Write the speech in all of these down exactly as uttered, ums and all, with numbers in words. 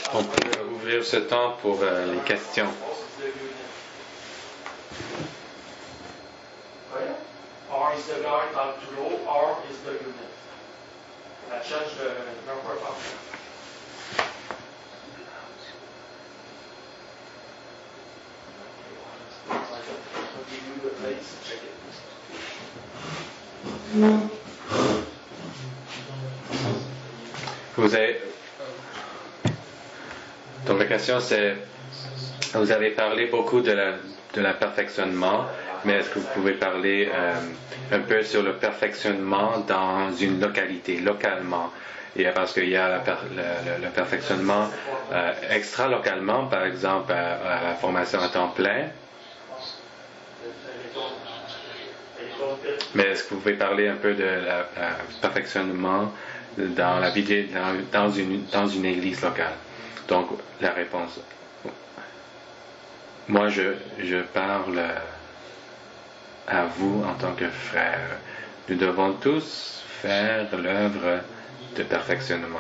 On peut ouvrir ce temps pour euh, les questions. Or is the guy about to grow, or is the unit? Ça change de number of. I'll give you the place, check it. Vous avez... Donc la question c'est, vous avez parlé beaucoup de la, de la perfectionnement, mais est-ce que vous pouvez parler euh, un peu sur le perfectionnement dans une localité, localement? Et parce qu'il y a la per, le, le, le perfectionnement euh, extra-localement, par exemple à, à la formation à temps plein. Mais est-ce que vous pouvez parler un peu de la, la perfectionnement dans la vie, dans, dans, une, dans une église locale? Donc, la réponse. Moi, je, je parle à vous en tant que frère. Nous devons tous faire l'œuvre de perfectionnement.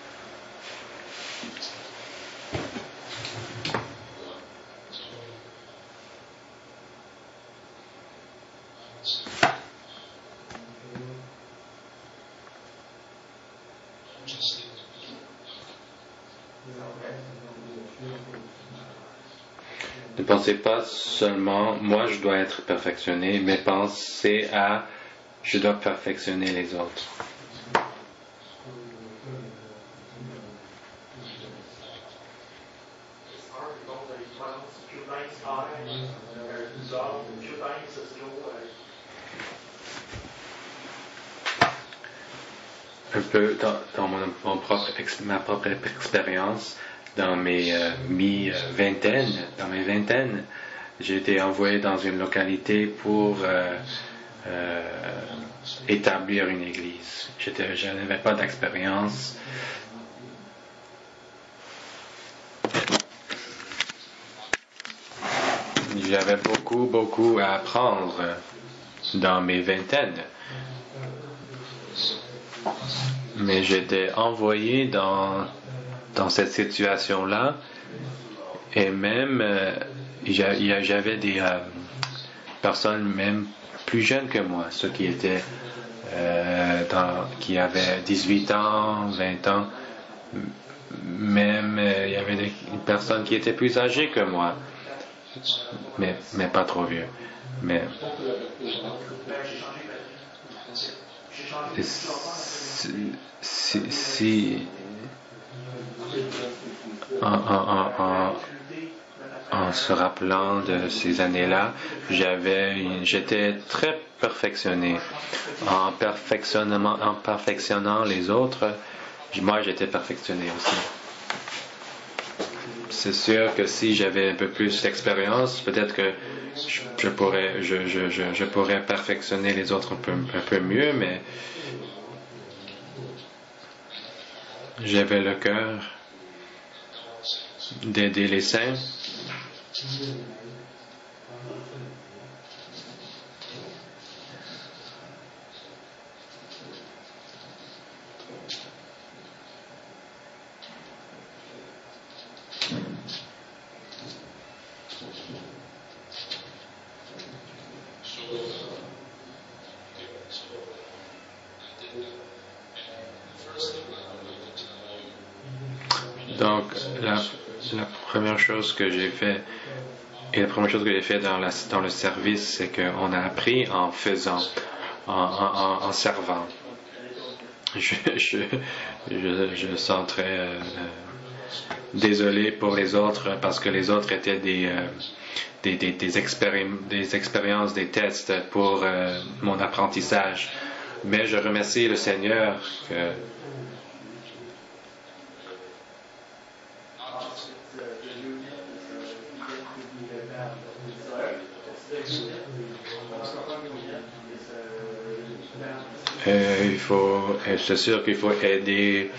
Ne pensez pas seulement moi je dois être perfectionné, mais pensez à je dois perfectionner les autres. Un peu dans, dans mon, mon propre, ma propre expérience, dans mes euh, mi-vingtaines, dans mes vingtaines, j'ai été envoyé dans une localité pour euh, euh, établir une église. J'étais, je n'avais pas d'expérience. J'avais beaucoup, beaucoup à apprendre dans mes vingtaines. Mais j'étais envoyé dans, dans cette situation-là et même euh, j'avais des euh, personnes même plus jeunes que moi, ceux qui étaient euh, dans, qui avaient dix-huit ans, vingt ans, même euh, il y avait des personnes qui étaient plus âgées que moi, mais, mais pas trop vieux. Mais si, si, si en, en, en, en se rappelant de ces années-là, j'avais une, j'étais très perfectionné. En perfectionnement, en perfectionnant les autres, moi j'étais perfectionné aussi. C'est sûr que si j'avais un peu plus d'expérience, peut-être que je, je pourrais, je, je, je, je pourrais perfectionner les autres un peu, un peu mieux, mais j'avais le cœur d'aider les saints. Donc, la, la première chose que j'ai fait, et la première chose que j'ai fait dans, la, dans le service, c'est qu'on a appris en faisant, en, en, en servant. Je, je, je, je sens très euh, désolé pour les autres parce que les autres étaient des, euh, des, des, des, expéri- des expériences, des tests pour euh, mon apprentissage. Mais je remercie le Seigneur que Euh, il faut, c'est sûr qu'il faut aider,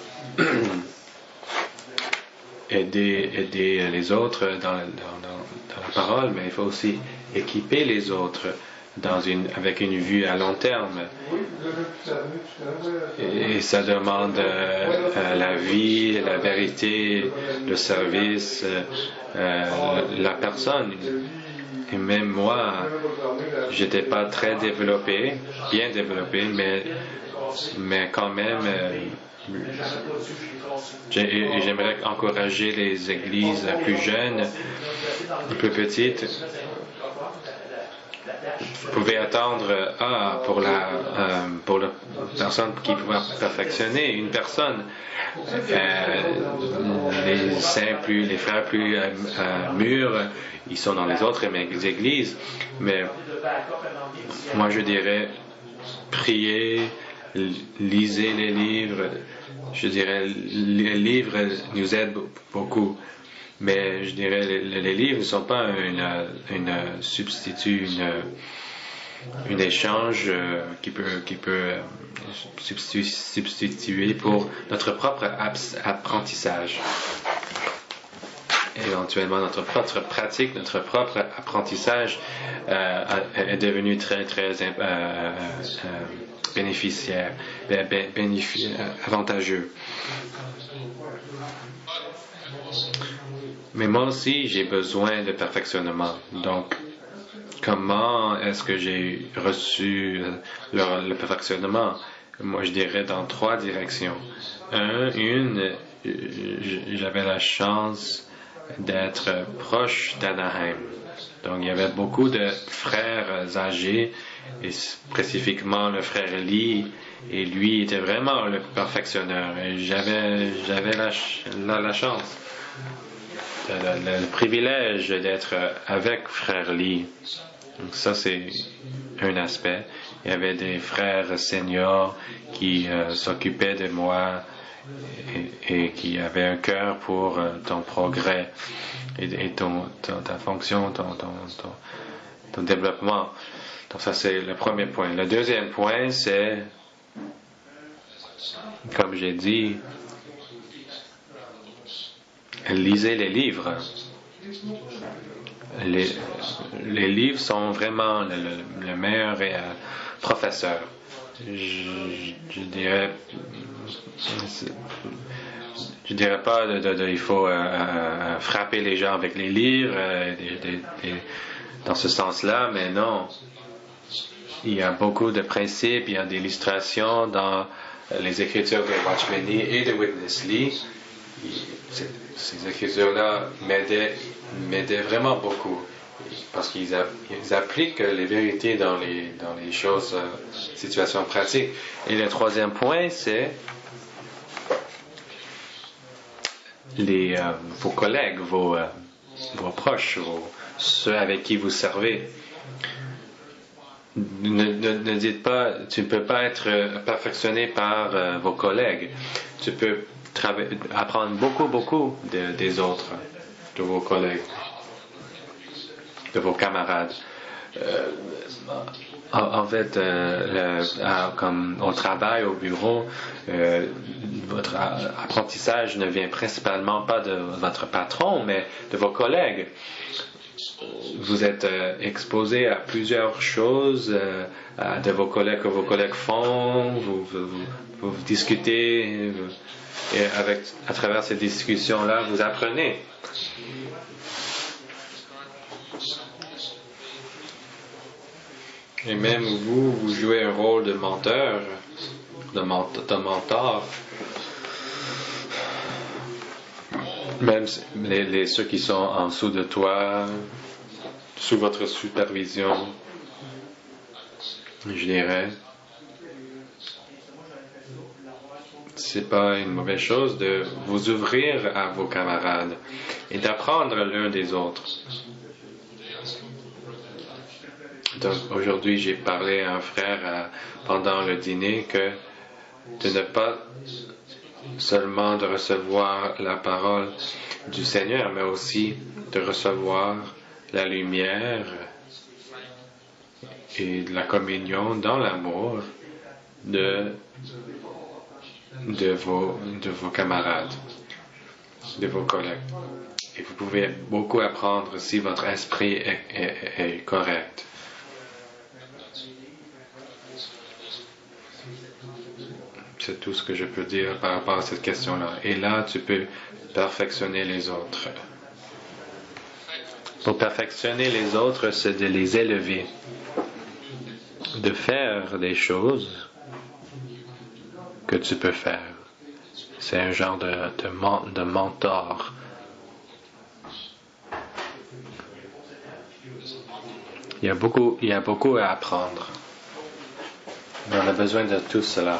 aider, aider les autres dans, dans, dans, dans la parole, mais il faut aussi équiper les autres dans une, avec une vue à long terme. Et, et ça demande euh, euh, la vie, la vérité, le service, euh, euh, la personne. Et même moi, j'étais pas très développé, bien développé, mais, mais quand même, euh, j'aimerais encourager les églises plus jeunes, plus petites. Vous pouvez attendre ah, pour la euh, pour la personne qui pourra perfectionner une personne. Euh, les saints plus, les frères plus euh, euh, mûrs, ils sont dans les autres églises, mais moi je dirais priez, lisez les livres. Je dirais les livres nous aident beaucoup. Mais je dirais les, les livres ne sont pas une, une substitut, une, une échange euh, qui peut, qui peut euh, substitu, substituer pour notre propre apprentissage. Éventuellement, notre propre pratique, notre propre apprentissage euh, est devenu très, très euh, euh, bénéficiaire, bénéfici, avantageux. Mais moi aussi, j'ai besoin de perfectionnement. Donc, comment est-ce que j'ai reçu le, le perfectionnement? Moi, je dirais dans trois directions. Un, une, j'avais la chance d'être proche d'Anaheim. Donc, il y avait beaucoup de frères âgés, et spécifiquement le frère Lee, et lui était vraiment le perfectionneur. Et j'avais, j'avais la, la, la chance. Le, le, le privilège d'être avec frère Lee. Donc ça, c'est un aspect. Il y avait des frères seniors qui euh, s'occupaient de moi et, et qui avaient un cœur pour euh, ton progrès et, et ton, ton, ta fonction, ton, ton, ton, ton développement. Donc ça, c'est le premier point. Le deuxième point, c'est, comme j'ai dit, lisez les livres. Les, les livres sont vraiment le, le, le meilleur euh, professeur. Je, je dirais, je dirais pas de, de, de, il faut euh, euh, frapper les gens avec les livres euh, de, de, de, dans ce sens-là, mais non. Il y a beaucoup de principes, il y a des illustrations dans les écritures de Watchman Nee et de Witness Lee. Ces écritures-là m'aidaient, m'aidaient vraiment beaucoup parce qu'ils a, ils appliquent les vérités dans les, dans les choses, euh, situations pratiques. Et le troisième point, c'est les, euh, vos collègues, vos, euh, vos proches, vos, ceux avec qui vous servez. Ne, ne, ne dites pas, tu ne peux pas être perfectionné par euh, vos collègues. Tu peux apprendre beaucoup, beaucoup de, des autres, de vos collègues, de vos camarades. Euh, en, en fait, euh, le, à, comme au travail, au bureau, euh, votre apprentissage ne vient principalement pas de votre patron, mais de vos collègues. Vous êtes euh, exposé à plusieurs choses euh, à, de vos collègues que vos collègues font, vous, vous, vous, vous discutez, vous, et avec, à travers ces discussions-là, vous apprenez. Et même vous, vous jouez un rôle de menteur, de, ment- de mentor. Même les, les, ceux qui sont en dessous de toi, sous votre supervision, je dirais, c'est pas une mauvaise chose de vous ouvrir à vos camarades et d'apprendre l'un des autres. Donc aujourd'hui, j'ai parlé à un frère euh, pendant le dîner que de ne pas seulement de recevoir la parole du Seigneur, mais aussi de recevoir la lumière et la communion dans l'amour de, de, vos, de vos camarades, de vos collègues. Et vous pouvez beaucoup apprendre si votre esprit est, est, est correct. c'est tout ce que je peux dire par rapport à cette question-là. Et là, tu peux perfectionner les autres. Pour perfectionner les autres, c'est de les élever, de faire des choses que tu peux faire. C'est un genre de, de, de mentor. Il y a beaucoup, il y a beaucoup à apprendre. On a besoin de tout cela.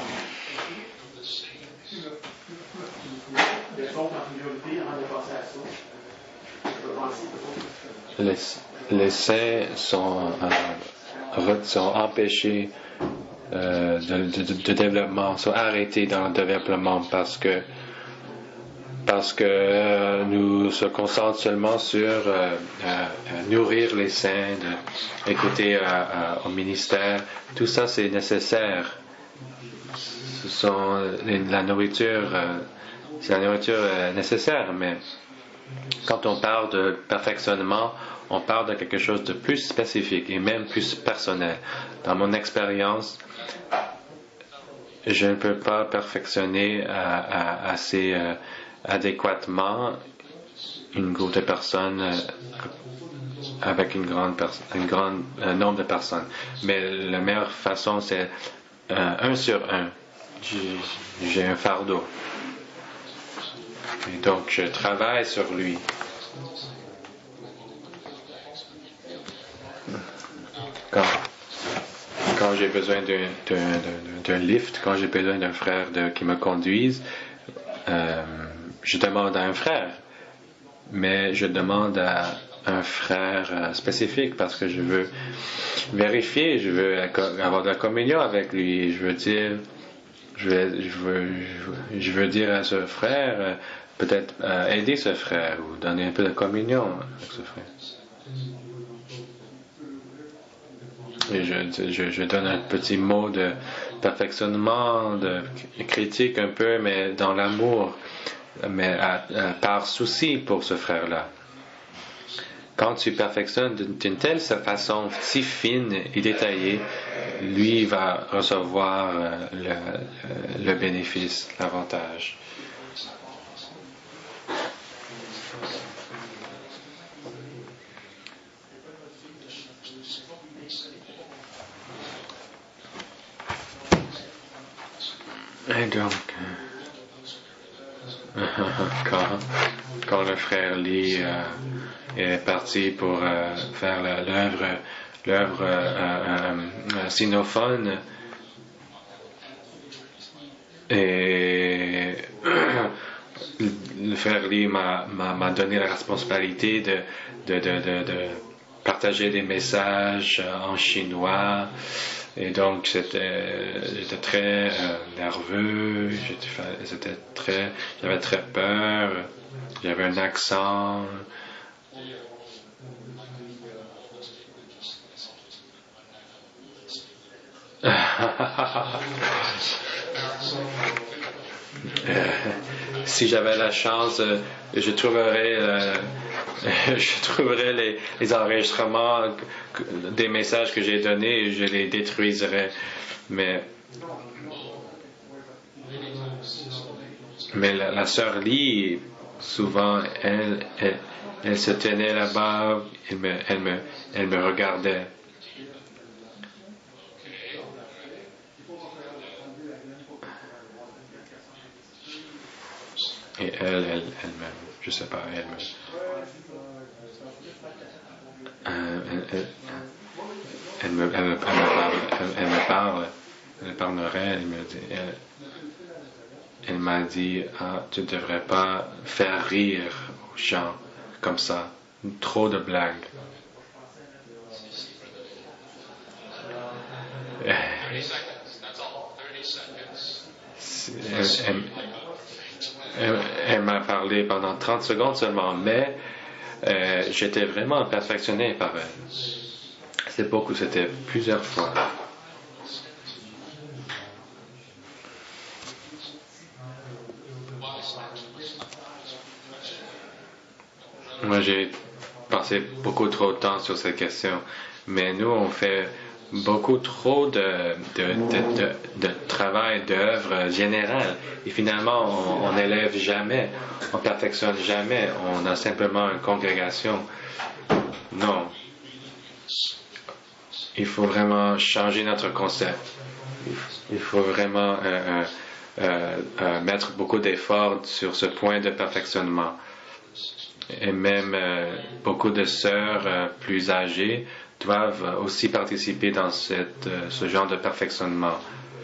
Les, les saints sont, euh, sont empêchés euh, de, de, de développement, sont arrêtés dans le développement parce que parce que euh, nous se concentrons seulement sur euh, euh, nourrir les saints, de, écouter euh, euh, au ministère. Tout ça, c'est nécessaire. Ce sont la nourriture, euh, c'est la nourriture euh, nécessaire, mais quand on parle de perfectionnement, on parle de quelque chose de plus spécifique et même plus personnel. Dans mon expérience, je ne peux pas perfectionner à, à, assez euh, adéquatement une groupe de personnes euh, avec une grande perso- un grand euh, nombre de personnes. Mais la meilleure façon, c'est euh, un sur un. J'ai, j'ai un fardeau. Et donc, je travaille sur lui. Quand, quand j'ai besoin d'un, d'un, d'un lift, quand j'ai besoin d'un frère de, qui me conduise, euh, je demande à un frère. Mais je demande à un frère euh, spécifique parce que je veux vérifier, je veux avoir de la communion avec lui. Je veux dire, je veux, je veux, je veux dire à ce frère, euh, peut-être euh, aider ce frère ou donner un peu de communion avec ce frère. Et je, je, je donne un petit mot de perfectionnement, de critique un peu, mais dans l'amour, mais à, à, par souci pour ce frère-là. Quand tu perfectionnes d'une telle façon si fine et détaillée, lui va recevoir le, le bénéfice, l'avantage. Et donc, quand, quand le frère Lee euh, est parti pour euh, faire la, l'œuvre, l'œuvre euh, euh, sinophone, et le frère Lee m'a, m'a, m'a donné la responsabilité de, de, de, de, de partager des messages en chinois. Et donc, c'était, j'étais très euh, nerveux, j'étais, c'était très, j'avais très peur, j'avais un accent. euh, si j'avais la chance, euh, je trouverais, euh, je trouverais les, les enregistrements des messages que j'ai donnés et je les détruiserais. Mais, mais la, la sœur Lee, souvent, elle, elle, elle se tenait là-bas, elle me, elle me, elle me regardait. Et elle, elle, elle me, je sais pas, elle me, euh, elle, elle, elle, me, elle, me, elle me parle, elle, elle me parle, elle parlerait, elle me dit, elle, elle m'a dit, ah, tu ne devrais pas faire rire aux gens comme ça, trop de blagues. Elle, elle, elle, elle m'a parlé pendant trente secondes seulement, mais euh, j'étais vraiment perfectionné par elle. C'est beaucoup, c'était plusieurs fois. Moi, j'ai passé beaucoup trop de temps sur cette question, mais nous, on fait beaucoup trop de, de, de, de, de travail, d'œuvre générale. Et finalement, on n'élève jamais, on perfectionne jamais, on a simplement une congrégation. Non. Il faut vraiment changer notre concept. Il faut vraiment euh, euh, euh, mettre beaucoup d'efforts sur ce point de perfectionnement. Et même euh, beaucoup de sœurs euh, plus âgées doivent aussi participer dans cette, euh, ce genre de perfectionnement.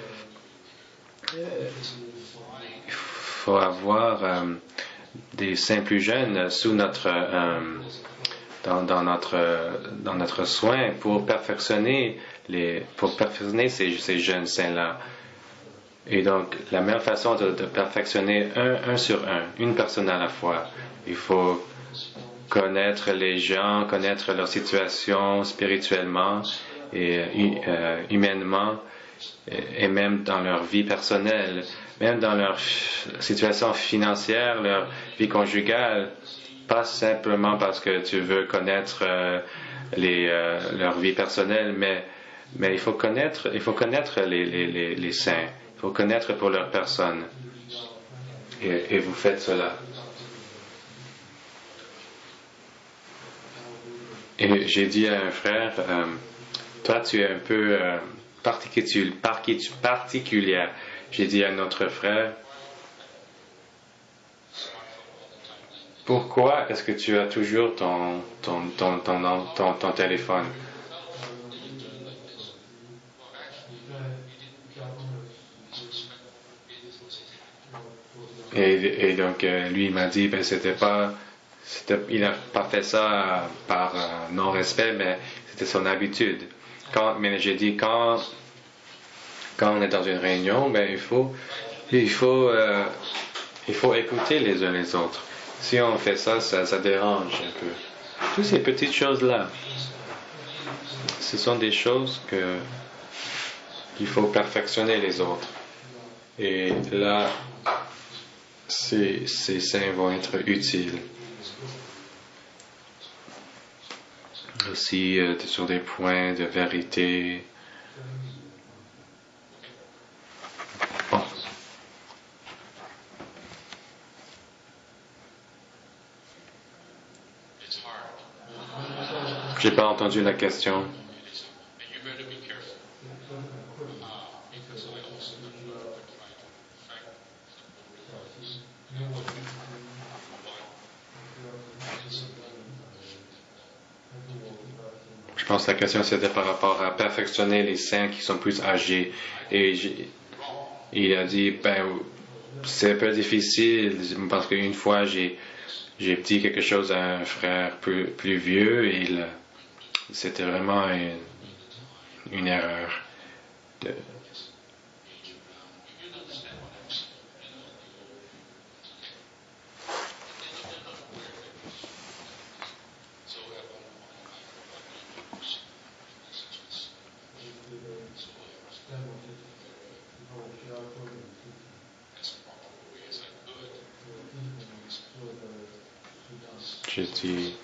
Il faut avoir euh, des saints plus jeunes sous notre, euh, dans, dans, notre, dans notre soin pour perfectionner, les, pour perfectionner ces, ces jeunes saints-là. Et donc, la meilleure façon de, de perfectionner un, un sur un, une personne à la fois, il faut connaître les gens, connaître leur situation spirituellement et euh, humainement, et, et même dans leur vie personnelle, même dans leur situation financière, leur vie conjugale, pas simplement parce que tu veux connaître euh, les, euh, leur vie personnelle, mais, mais il faut connaître, il faut connaître les, les, les, les saints, il faut connaître pour leur personne. Et, et vous faites cela. Et j'ai dit à un frère, euh, toi tu es un peu euh, particul- particulière. J'ai dit à notre frère, pourquoi est-ce que tu as toujours ton, ton, ton, ton, ton, ton téléphone? Et, et donc euh, lui il m'a dit, ben c'était pas, c'était, il n'a pas fait ça par euh, non-respect, mais c'était son habitude. Quand, mais j'ai dit quand, quand on est dans une réunion, ben il faut, il faut, euh, il faut écouter les uns les autres. Si on fait ça, ça, ça dérange un peu. Toutes ces petites choses-là, ce sont des choses que qu'il faut perfectionner les autres. Et là, ces, ces saints vont être utiles. Aussi euh, sur des points de vérité. Bon. J'ai pas entendu la question. Je pense que la question c'était par rapport à perfectionner les saints qui sont plus âgés. Et il a dit, ben, c'est un peu difficile parce qu'une fois j'ai, j'ai dit quelque chose à un frère plus, plus vieux et il, c'était vraiment une, une erreur. De, J'ai dit,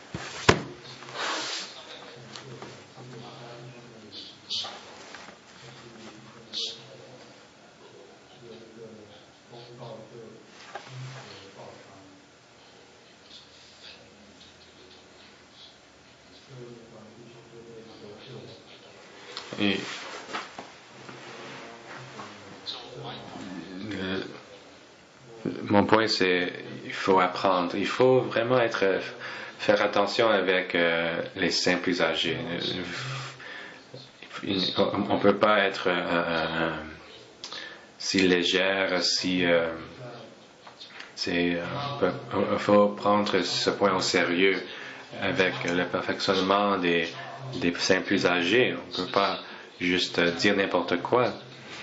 et le, mon point c'est il faut apprendre, il faut vraiment être faire attention avec euh, les saints plus âgés. On ne peut pas être euh, euh, si légère, si euh, c'est, il faut prendre ce point au sérieux avec le perfectionnement des, des saints plus âgés. On ne peut pas juste dire n'importe quoi.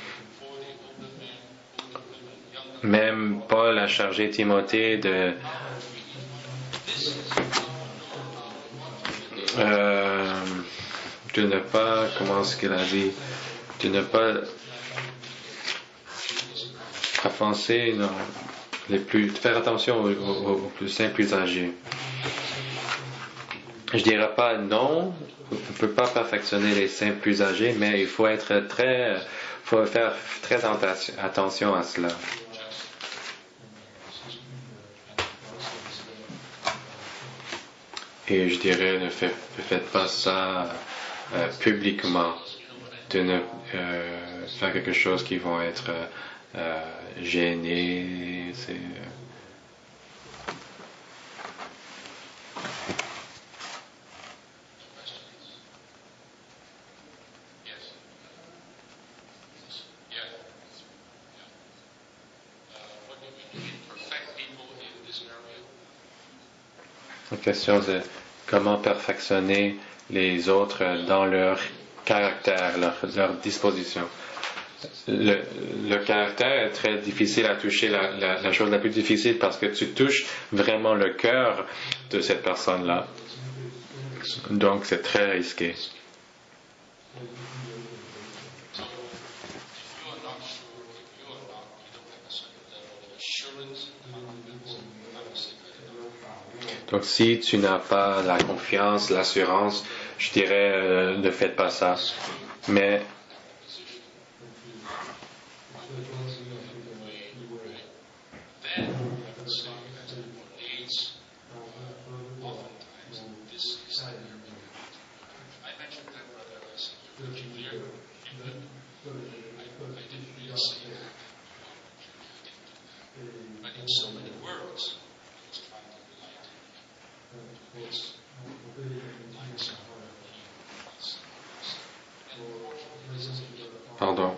Même Paul a chargé Timothée de euh, de ne pas, comment est-ce qu'il a dit, de ne pas offenser, non, les plus, de faire attention aux, aux, aux plus saints, plus âgés. Je dirais pas non, on ne peut pas perfectionner les saints plus âgés, mais il faut être très, faut faire très attention à cela. Et je dirais, ne, fait, ne faites pas ça euh, publiquement, de ne euh, faire quelque chose qui vont être euh, gênés. C'est, euh, La question c'est comment perfectionner les autres dans leur caractère, leur, leur disposition. Le, le caractère est très difficile à toucher, la, la, la chose la plus difficile parce que tu touches vraiment le cœur de cette personne-là. Donc c'est très risqué. Donc si tu n'as pas la confiance, l'assurance, je dirais euh, ne faites pas ça. Mais Pardon.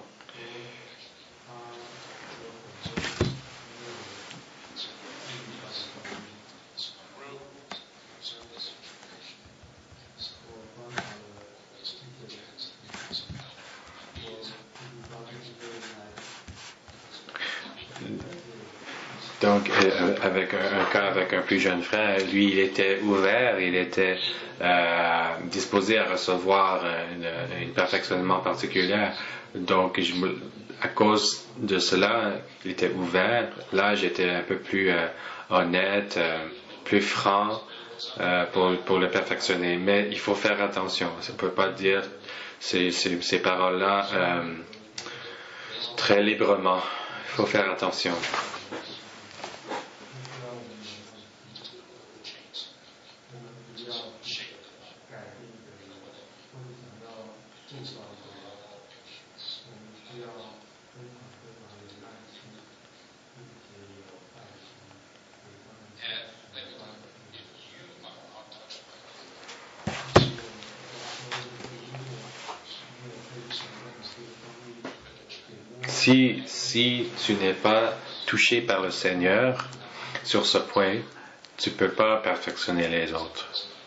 Donc, euh, avec un, un cas avec un plus jeune frère, lui, il était ouvert, il était euh, disposé à recevoir un, un perfectionnement particulier. Donc, je, à cause de cela, il était ouvert. Là, j'étais un peu plus euh, honnête, euh, plus franc euh, pour, pour le perfectionner. Mais il faut faire attention. Ça ne peut pas dire ces, ces, ces paroles-là euh, très librement. Il faut faire attention. Si, si tu n'es pas touché par le Seigneur sur ce point, tu ne peux pas perfectionner les autres.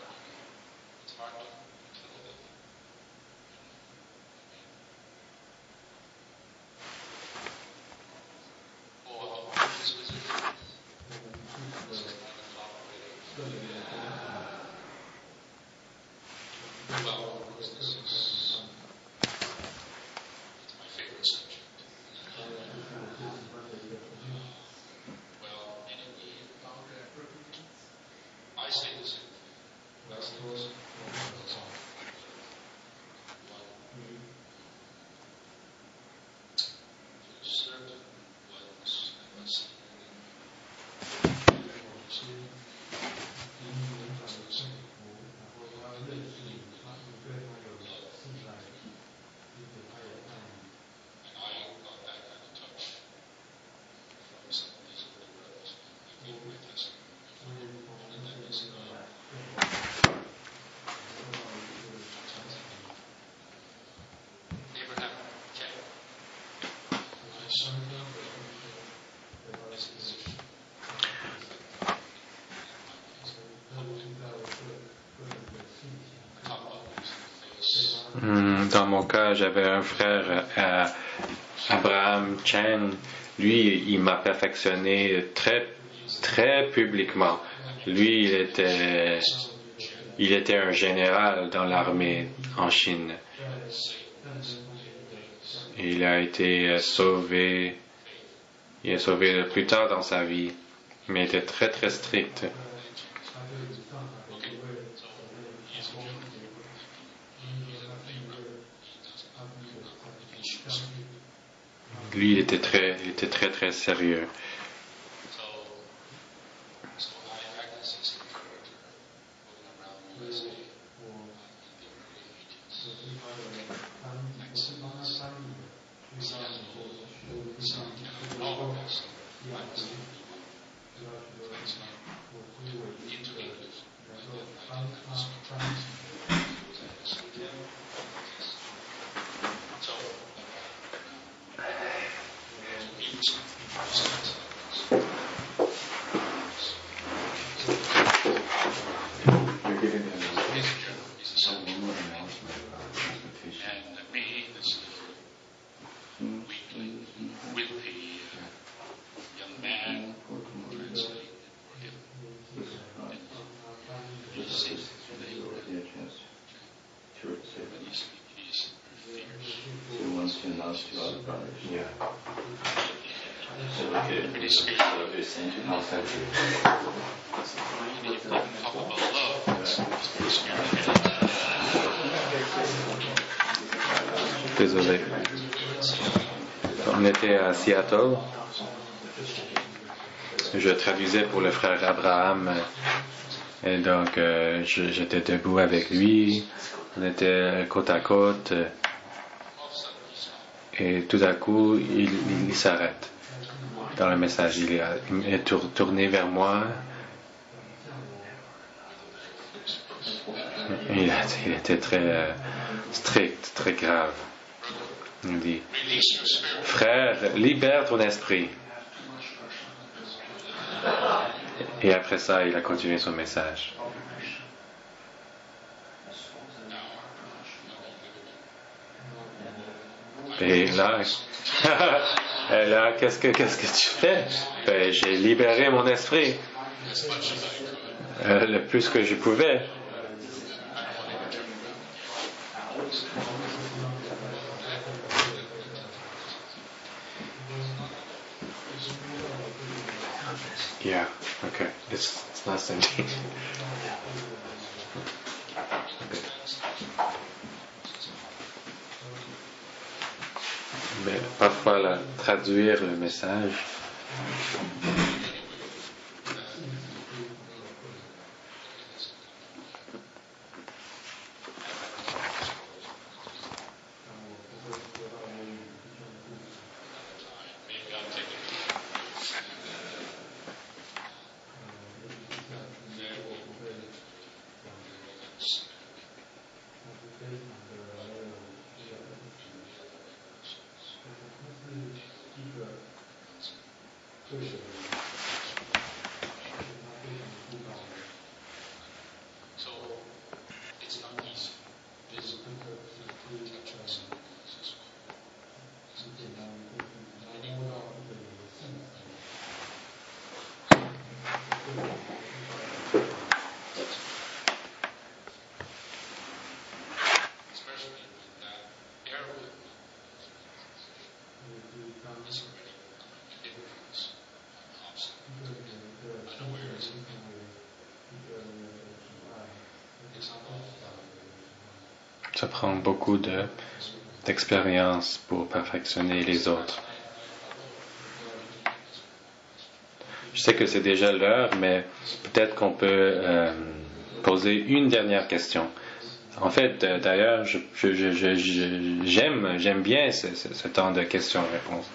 Dans mon cas, j'avais un frère, euh, Abraham Chen. Lui, il m'a perfectionné très, très publiquement. Lui, il était, il était un général dans l'armée en Chine. Il a été sauvé, il est sauvé plus tard dans sa vie, mais il était très très strict. lui, il était très, il était très, très sérieux. Désolé. On était à Seattle. Je traduisais pour le frère Abraham. Et donc, euh, je, j'étais debout avec lui. On était côte à côte. Et tout à coup, il, il, il s'arrête dans le message. Il est, il est tour, tourné vers moi. Il, il était très euh, strict, très grave. Il dit, frère, libère ton esprit. Et après ça, il a continué son message. Et là, et là qu'est-ce que, qu'est-ce que tu fais? Ben, j'ai libéré mon esprit. Euh, le plus que je pouvais. Yeah, okay. It's, it's not sending. Mais parfois, là, traduire le message. Ça prend beaucoup de, d'expérience pour perfectionner les autres. Je sais que c'est déjà l'heure, mais peut-être qu'on peut euh, poser une dernière question. En fait, d'ailleurs, je, je, je, je, j'aime, j'aime bien ce, ce, ce temps de questions-réponses.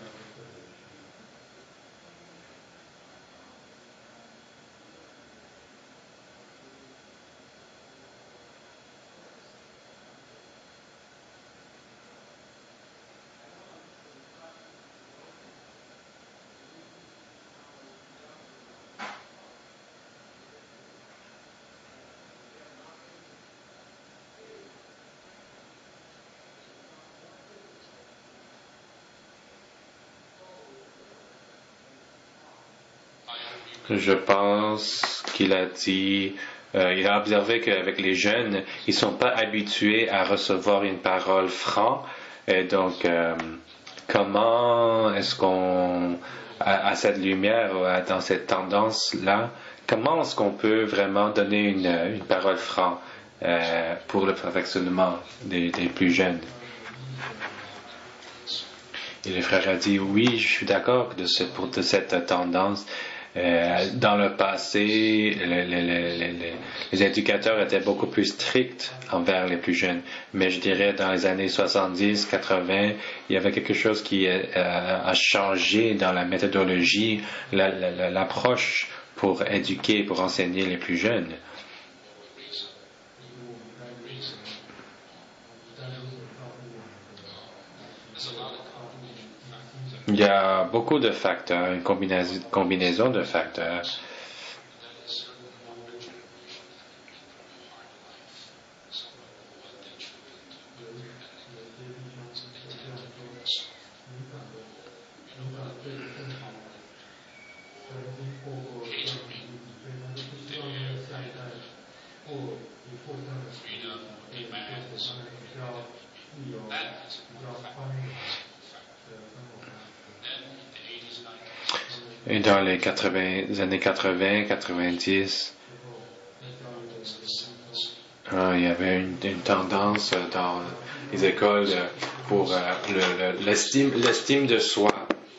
Je pense qu'il a dit, euh, il a observé qu'avec les jeunes, ils sont pas habitués à recevoir une parole franche. Et donc, euh, comment est-ce qu'on, à, à cette lumière, dans cette tendance-là, comment est-ce qu'on peut vraiment donner une, une parole franche euh, pour le perfectionnement des, des plus jeunes? Et le frère a dit, oui, je suis d'accord de, ce, pour de cette tendance. Euh, dans le passé, le, le, le, le, les éducateurs étaient beaucoup plus stricts envers les plus jeunes. Mais je dirais dans les années soixante-dix, quatre-vingts, il y avait quelque chose qui euh, a changé dans la méthodologie, la, la, l'approche pour éduquer, pour enseigner les plus jeunes. Il y a beaucoup de facteurs, une combinaison, combinaison de facteurs. Et dans les quatre-vingts, les années quatre-vingts, quatre-vingt-dix, euh, il y avait une, une tendance dans les écoles pour euh, le, le, l'estime, l'estime de soi.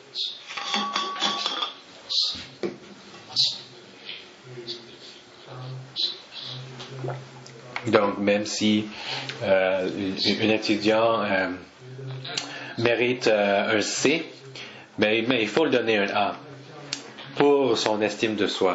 Donc, même si euh, un étudiant euh, mérite euh, un C, mais, mais il faut lui donner un A pour son estime de soi.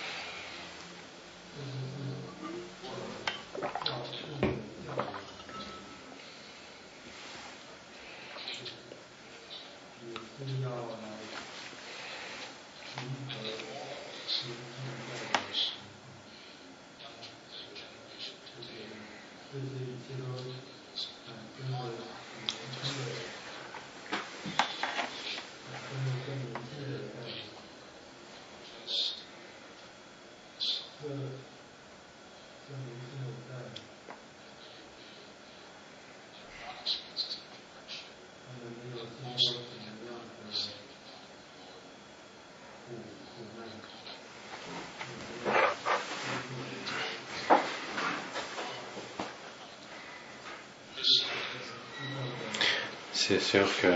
C'est sûr que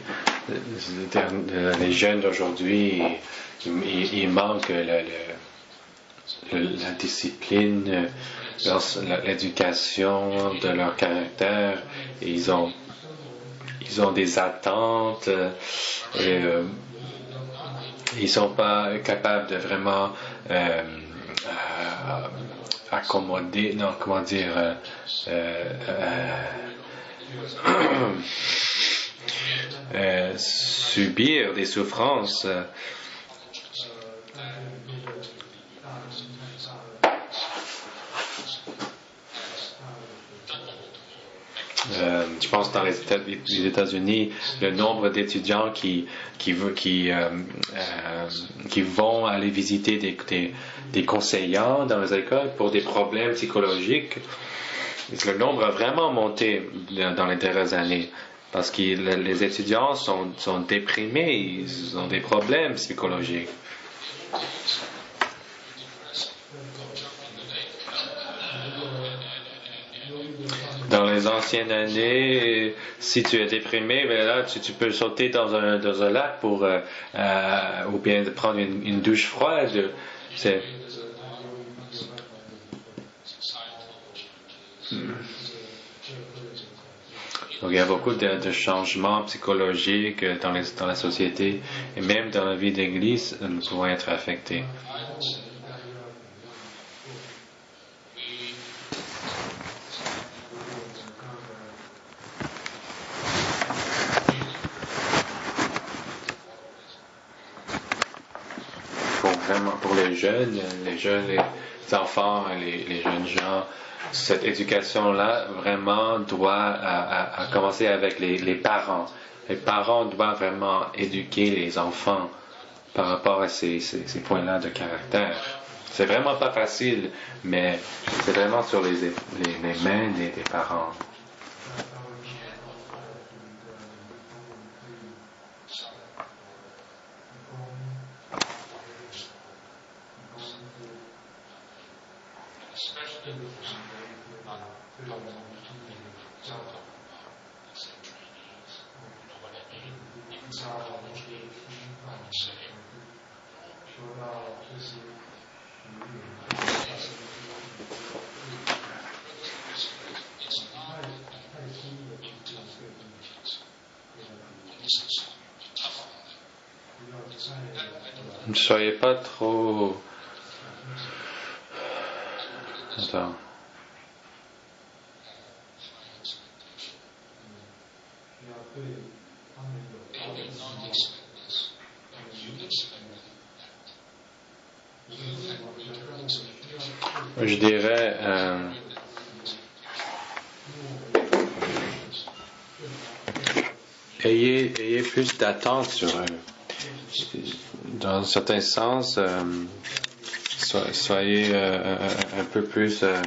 les jeunes d'aujourd'hui, ils, ils manquent le, le, la discipline, l'éducation de leur caractère. Ils ont, ils ont des attentes et euh, ils ne sont pas capables de vraiment euh, euh, accommoder, non, comment dire, euh, euh, euh, subir des souffrances. Euh, je pense dans les, les États-Unis, le nombre d'étudiants qui qui qui, euh, euh, qui vont aller visiter des, des, des conseillers dans les écoles pour des problèmes psychologiques, le nombre a vraiment monté dans les dernières années parce que les étudiants sont, sont déprimés, ils ont des problèmes psychologiques. Dans les anciennes années, si tu es déprimé, ben là, tu, tu peux sauter dans un, dans un lac pour, euh, euh, ou bien prendre une, une douche froide. C'est... Donc, il y a beaucoup de, de changements psychologiques dans, les, dans la société et même dans la vie d'église, nous pouvons être affectés. Pour vraiment, pour les jeunes, les jeunes, les enfants, les, les jeunes gens, cette éducation-là vraiment doit à, à, à commencer avec les, les parents. Les parents doivent vraiment éduquer les enfants par rapport à ces, ces, ces points-là de caractère. C'est vraiment pas facile, mais c'est vraiment sur les, les, les mains des, des parents. Ne soyez pas trop... Attends. Je dirais... Euh, ayez, ayez plus d'attente sur eux. Dans un certain sens, euh, so, soyez euh, un, un peu plus... Euh,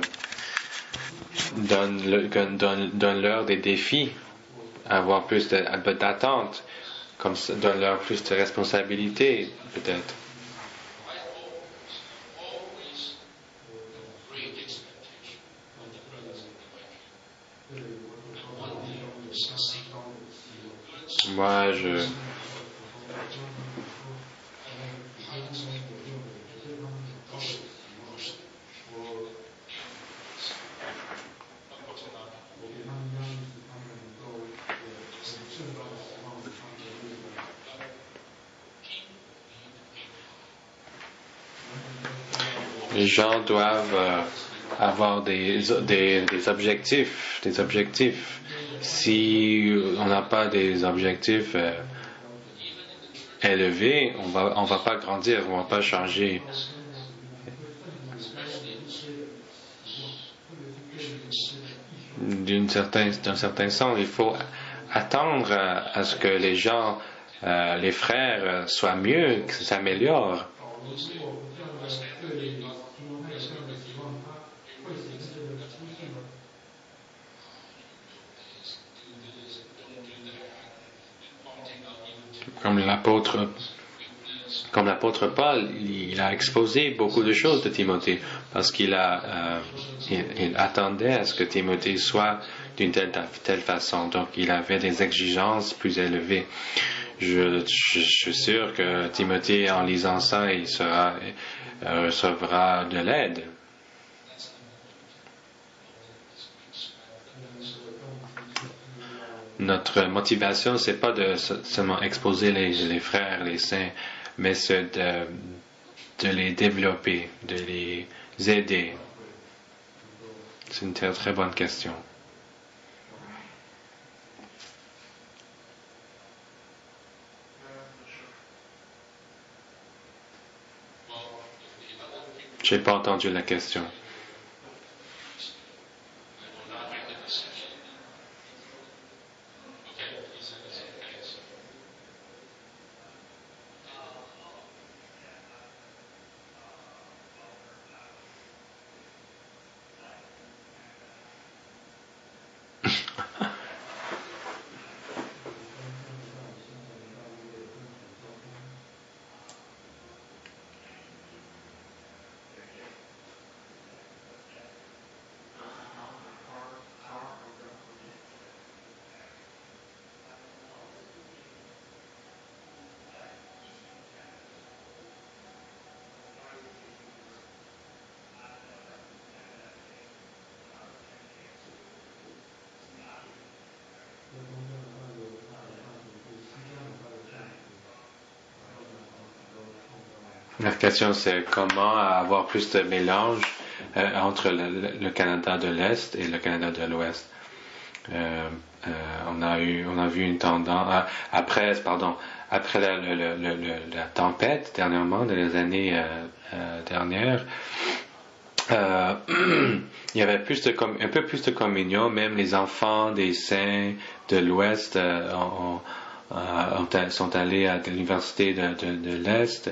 donne, donne, donne leur des défis, avoir plus d'attente, comme ça, donne leur plus de responsabilités, peut-être. Moi, je... Les gens doivent euh, avoir des, des, des objectifs, des objectifs. Si on n'a pas des objectifs euh, élevés, on va, on va pas grandir, on va pas changer. D'une certaine, d'un certain sens, il faut attendre à, à ce que les gens, euh, les frères, soient mieux, que ça s'améliore. Comme l'apôtre, comme l'apôtre Paul, il a exposé beaucoup de choses de Timothée parce qu'il a, euh, il, il attendait à ce que Timothée soit d'une telle, telle façon. Donc, il avait des exigences plus élevées. Je, je, je suis sûr que Timothée, en lisant ça, il sera, euh, recevra de l'aide. Notre motivation, c'est pas de seulement exposer les, les frères, les saints, mais c'est de, de les développer, de les aider. C'est une très, très bonne question. J'ai pas entendu la question. La question, c'est comment avoir plus de mélange euh, entre le, le Canada de l'Est et le Canada de l'Ouest. Euh, euh, on a eu, on a vu une tendance euh, après, pardon, après la, le, le, le, la tempête dernièrement, dans les années euh, euh, dernières. Euh, il y avait plus de un peu plus de communion, même les enfants des saints de l'Ouest euh, ont, ont, sont allés à l'université de, de, de l'Est.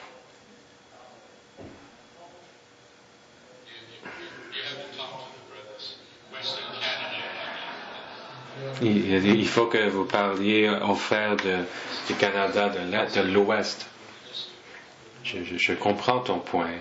Il, il faut que vous parliez aux frères de, du Canada de l'Ouest. Je, je, je comprends ton point.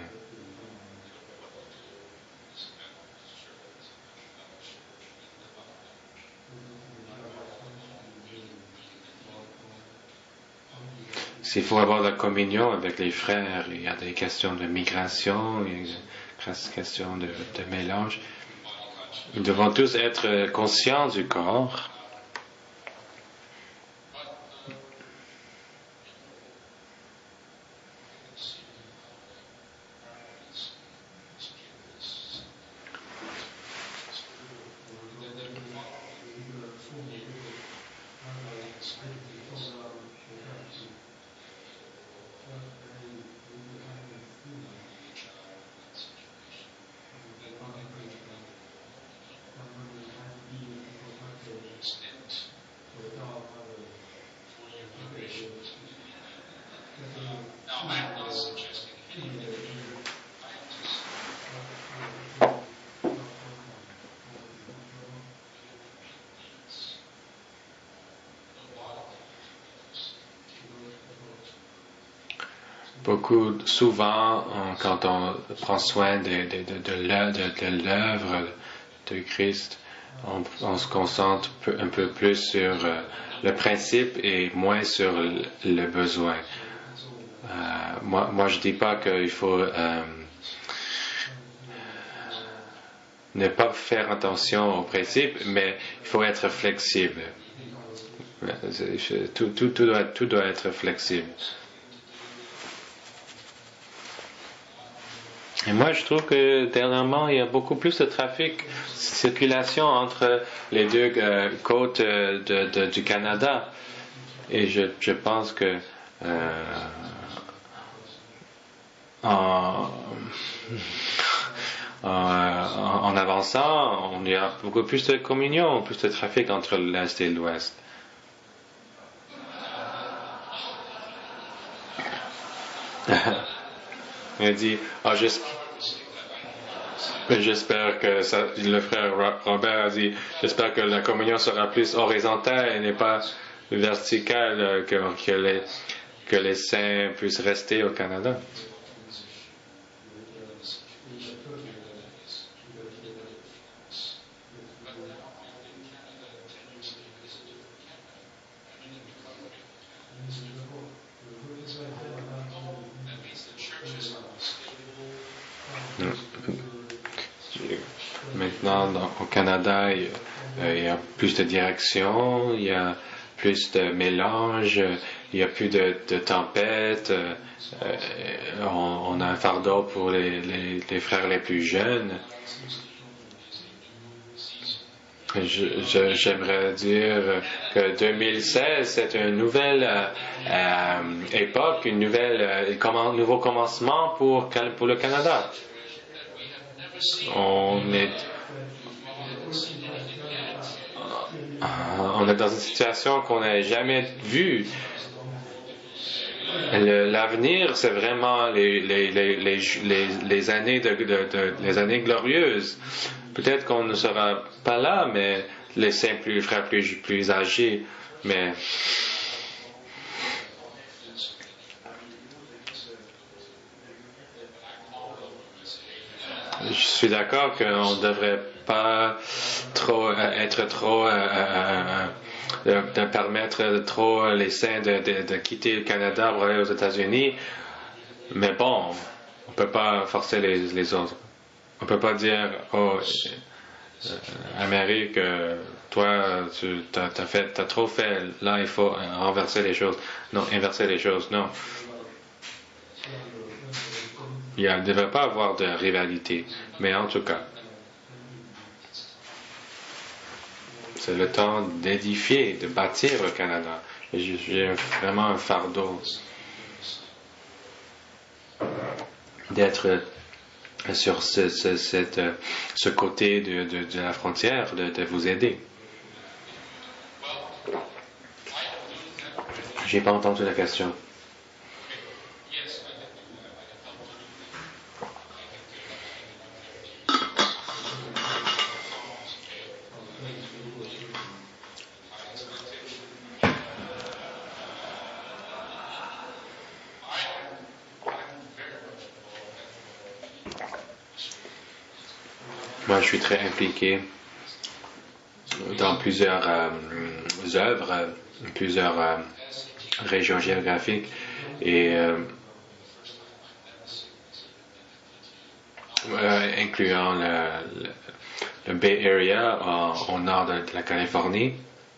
s'il faut avoir la communion avec les frères, il y a des questions de migration, il y a des questions de, de mélange. Nous devons tous être conscients du corps. Beaucoup, souvent, on, quand on prend soin de, de, de, de l'œuvre de Christ, on, on se concentre un peu plus sur euh, le principe et moins sur le, le besoin. Euh, moi, moi, je dis pas qu'il faut euh, ne pas faire attention au principe, mais il faut être flexible. Tout, tout, tout, doit, tout doit être flexible. Et moi, je trouve que dernièrement, il y a beaucoup plus de trafic, circulation entre les deux euh, côtes de, de, du Canada. Et je, je pense que euh, en, en, en avançant, on y a beaucoup plus de communion, plus de trafic entre l'Est et l'Ouest. Il dit, ah, j'espère que ça, le frère Robert a dit, j'espère que la communion sera plus horizontale et n'est pas verticale, que, que, les, que les saints puissent rester au Canada. Maintenant, dans, au Canada, il, euh, il y a plus de direction, il y a plus de mélange, il y a plus de, de tempêtes. Euh, on, on a un fardeau pour les, les, les frères les plus jeunes. Je, je, j'aimerais dire que deux mille seize, c'est une nouvelle euh, euh, époque, une nouvelle, euh, comment, nouveau commencement pour, pour le Canada. On est, on est dans une situation qu'on n'a jamais vue. Le, l'avenir, c'est vraiment les, les, les, les, les, les années de, de, de, les années glorieuses. Peut-être qu'on ne sera pas là, mais les saints plus frères plus, plus âgés, mais je suis d'accord qu'on ne devrait pas trop euh, être trop euh, euh, de, de permettre trop les saints de, de, de quitter le Canada pour aller aux États-Unis, mais bon, on ne peut pas forcer les, les autres. On ne peut pas dire, oh, euh, Amérique, euh, toi, tu as, t'as fait, t'as trop fait, là, il faut renverser les choses. Non, inverser les choses, non. Il ne devrait pas avoir de rivalité, mais en tout cas, c'est le temps d'édifier, de bâtir le Canada. Et j'ai vraiment un fardeau d'être sur ce, ce, cette, ce côté de, de, de la frontière, de, de vous aider. J'ai pas entendu la question. Moi, je suis très impliqué dans plusieurs euh, œuvres, plusieurs euh, région géographique et euh, euh, incluant le, le, le Bay Area au, au nord de, de la Californie.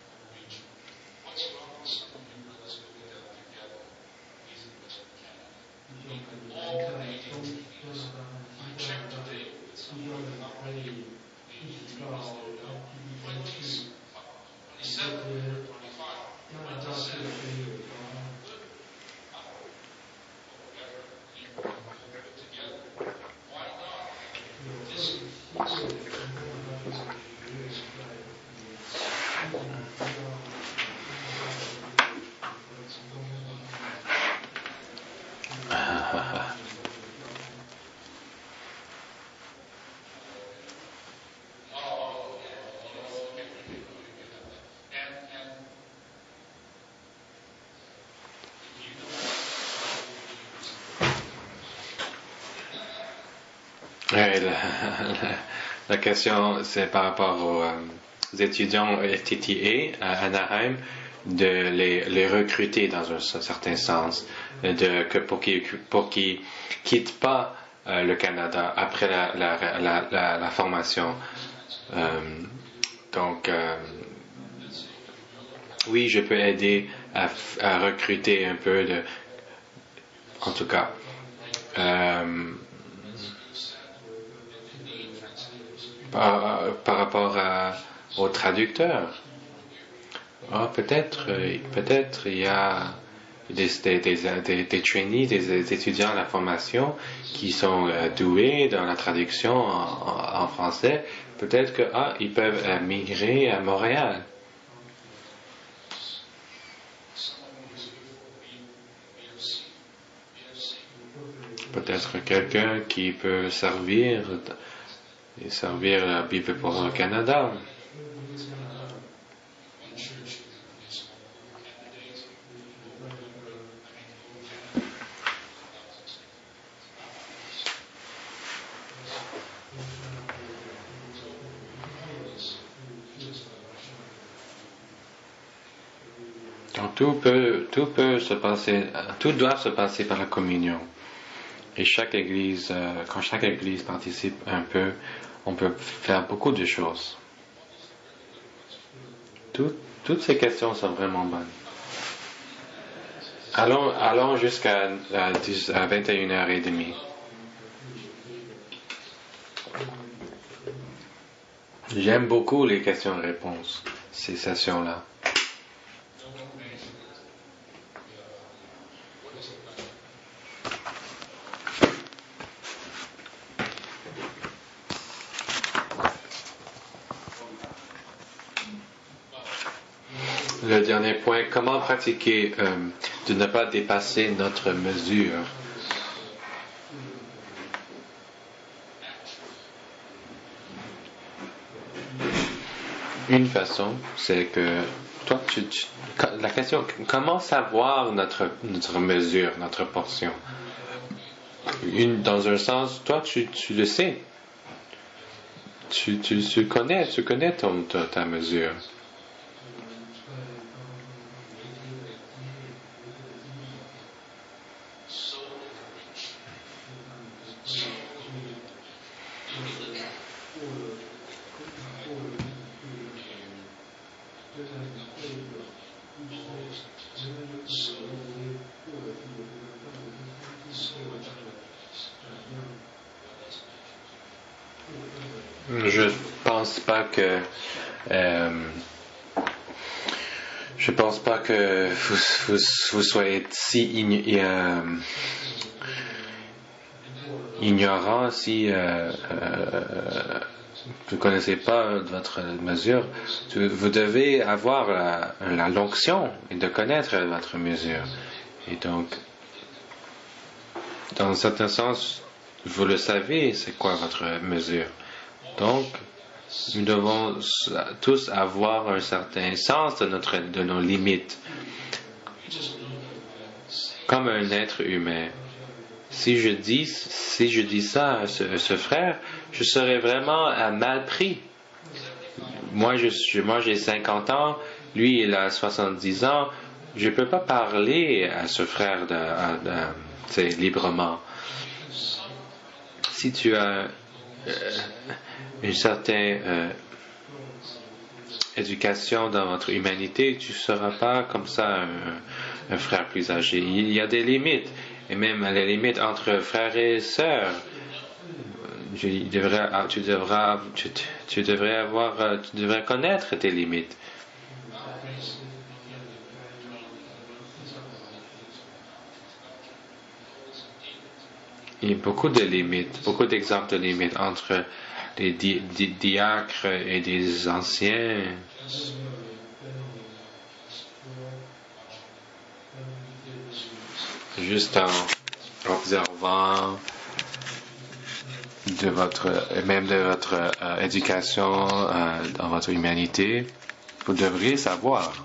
Ouais, la, la, la question, c'est par rapport aux, euh, aux étudiants F T T A à Anaheim, de les, les recruter dans un, un certain sens, de, que pour qu'ils pour qu'ils quittent pas euh, le Canada après la, la, la, la, la formation. Euh, donc, euh, oui, je peux aider à, à recruter un peu de, en tout cas. Euh, Par, par rapport à, au traducteur, ah, peut-être, peut-être il y a des, des, des, des, des trainees, des, des étudiants à la formation qui sont euh, doués dans la traduction en, en, en français. Peut-être que ah, ils peuvent euh, migrer à Montréal. Peut-être quelqu'un qui peut servir et servir la Bible pour le Canada. Donc tout peut, tout peut se passer, tout doit se passer par la communion. Et chaque église, euh, quand chaque église participe un peu, on peut faire beaucoup de choses. Tout, toutes ces questions sont vraiment bonnes. Allons, allons jusqu'à à vingt et une heures trente. J'aime beaucoup les questions-réponses, ces sessions-là. Le dernier point, comment pratiquer euh, de ne pas dépasser notre mesure? Une façon, c'est que toi, tu, tu, la question, comment savoir notre, notre mesure, notre portion? Une, dans un sens, toi, tu, tu le sais. Tu, tu, tu connais, tu connais ton, ta, ta mesure. Je pense pas que euh, je pense pas que vous, vous, vous soyez si ign- euh, ignorant si euh, euh, vous ne connaissez pas votre mesure. Vous devez avoir la, la l'onction et de connaître votre mesure. Et donc, dans un certain sens, vous le savez, c'est quoi votre mesure. Donc, nous devons tous avoir un certain sens de, notre, de nos limites. Comme un être humain. Si je dis, si je dis ça à ce, à ce frère, je serais vraiment mal pris. Moi, je, moi, j'ai cinquante ans, lui, il a soixante-dix ans. je ne peux pas parler à ce frère de, de, de, librement. Si tu as euh, une certaine euh, éducation dans votre humanité, tu ne seras pas comme ça un, un frère plus âgé. Il y a des limites, et même les limites entre frères et sœurs. Tu devrais, tu devrais, tu, tu devrais avoir, tu devrais connaître tes limites. Il y a beaucoup de limites, beaucoup d'exemples de limites entre les di- di- diacres et des anciens. Juste en observant de votre, même de votre euh, éducation euh, dans votre humanité, vous devriez savoir.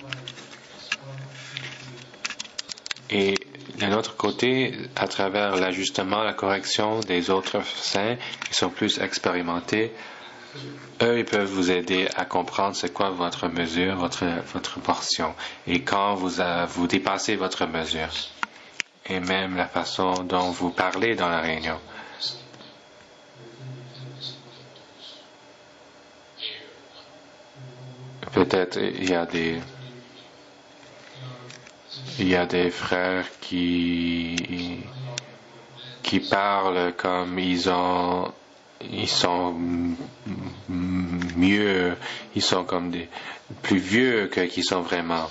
Et d'un autre côté, à travers l'ajustement, la correction des autres saints qui sont plus expérimentés, eux, ils peuvent vous aider à comprendre c'est quoi votre mesure, votre, votre portion, et quand vous, a, vous dépassez votre mesure, et même la façon dont vous parlez dans la réunion. Peut-être il y a des il y a des frères qui qui parlent comme ils ont ils sont mieux, ils sont comme des plus vieux que qu'ils sont vraiment.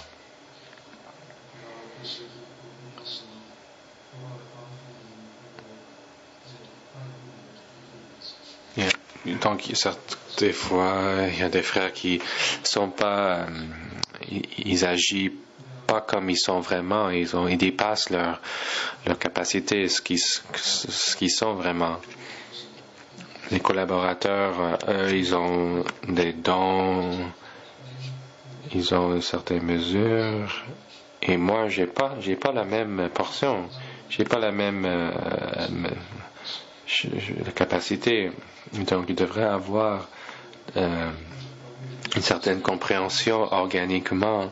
Yeah. Donc des fois il y a des frères qui sont pas euh, ils, ils agissent pas comme ils sont vraiment, ils ont ils dépassent leur leur capacité, ce qu'ils ce qu'ils sont vraiment. Les collaborateurs, eux, ils ont des dons, ils ont une certaine mesure, et moi, j'ai pas, j'ai pas la même portion, j'ai pas la même euh, capacité. Donc, ils devraient avoir euh, une certaine compréhension organiquement.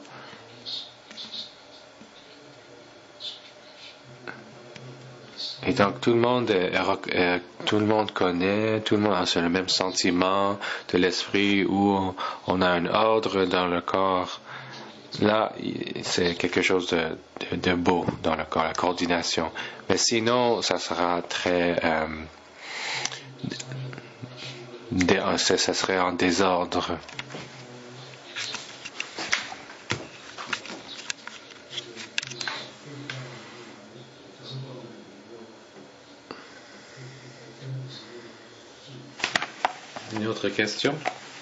Et donc tout le monde, euh, tout le monde connaît, tout le monde a le même sentiment de l'esprit où on a un ordre dans le corps. Là, c'est quelque chose de, de, de beau dans le corps, la coordination. Mais sinon, ça sera très, euh, dé, ça serait en désordre. Une autre question?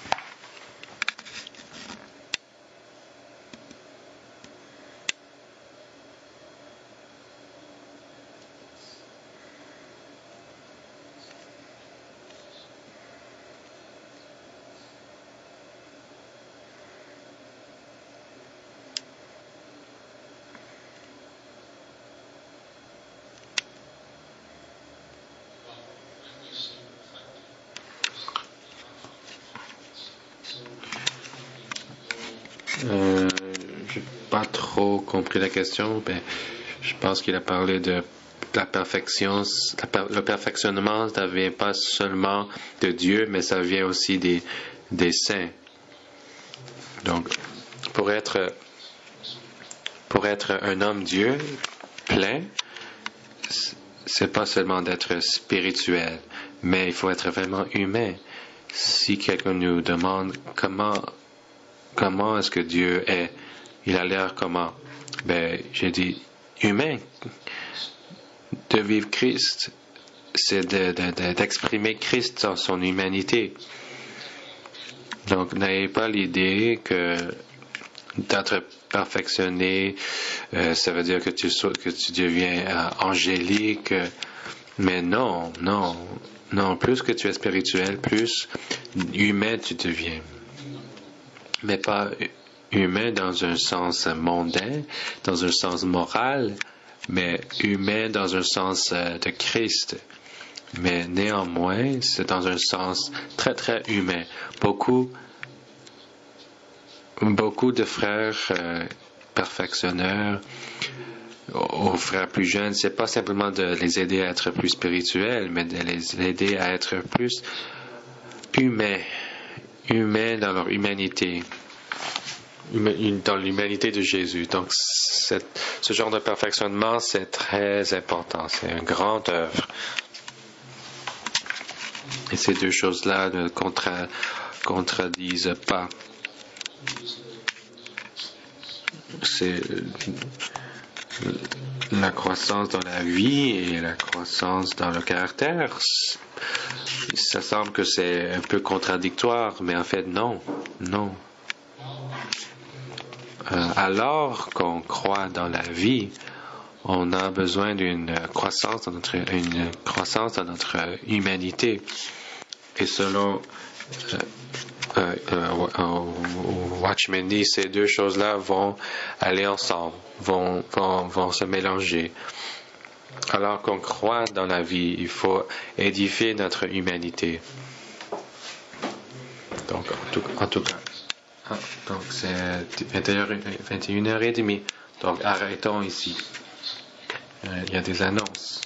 Euh, j'ai pas trop compris la question, mais je pense qu'il a parlé de la perfection. Le perfectionnement, ça vient pas seulement de Dieu, mais ça vient aussi des, des saints. Donc, pour être, pour être un homme Dieu plein, c'est pas seulement d'être spirituel, mais il faut être vraiment humain. Si quelqu'un nous demande comment Comment est-ce que Dieu est? Il a l'air comment? Ben, j'ai dit, humain. De vivre Christ, c'est de, de, de, d'exprimer Christ dans son humanité. Donc, n'ayez pas l'idée que d'être perfectionné, euh, ça veut dire que tu, que tu deviens euh, angélique. Mais non, non, non. Plus que tu es spirituel, plus humain tu deviens. Mais pas humain dans un sens mondain, dans un sens moral, mais humain dans un sens de Christ. Mais néanmoins, c'est dans un sens très très humain. Beaucoup, beaucoup de frères, euh, perfectionneurs, aux frères plus jeunes, c'est pas simplement de les aider à être plus spirituels, mais de les aider à être plus humains, humains dans leur humanité, dans l'humanité de Jésus. Donc, cette, ce genre de perfectionnement, c'est très important. C'est une grande œuvre. Et ces deux choses-là ne contra, contredisent pas. C'est la croissance dans la vie et la croissance dans le caractère. Ça semble que c'est un peu contradictoire, mais en fait, non. Non. Euh, alors qu'on croit dans la vie, on a besoin d'une croissance dans notre, une croissance dans notre humanité. Et selon euh, euh, euh, Watchman Nee, ces deux choses-là vont aller ensemble, vont, vont, vont se mélanger. Alors qu'on croit dans la vie, il faut édifier notre humanité. Donc, en tout, en tout cas, ah, donc c'est vingt et une heures trente. Donc, arrêtons ici. Euh, il y a des annonces.